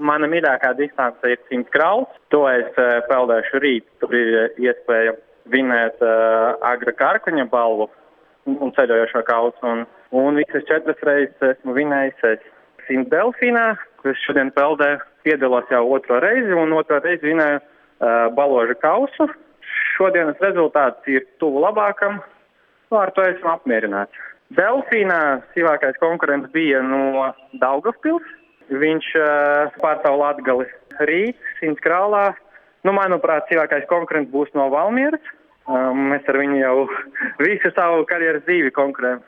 Mana mīļākā distance ir 100 krauls. To es peldēšu rīt. Tur ir iespēja vinēt Agra Karkuņa balvu un ceļojošo kausu. Un visas 4 reizes esmu vinējis 100 delfīnā, kur es šodien peldēju. Piedalos jau 2. reizi un 2. reizi vinēju baložu kausu. Šodienas rezultāts ir tuvu labākam. Ar to esmu apmierināts. Delfīnā sīvākais konkurents bija no Daugavpils. Viņš pārstāv Latgali. Rīt 100 krālā. Manuprāt, sīvākais konkurents būs no Valmieras. Mēs ar viņu jau visu savu karjeras dzīvi konkurējam.